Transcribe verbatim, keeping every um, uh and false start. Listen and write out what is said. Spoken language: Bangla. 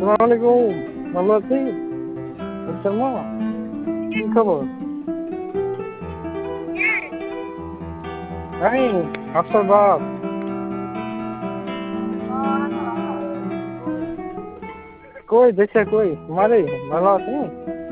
আসসালামু আলাইকুম। ভালো আছেন? শর্মা, কি খবর? আমি হাফসার বাপ। কই দেশে কই? মারে ভালো আছেন?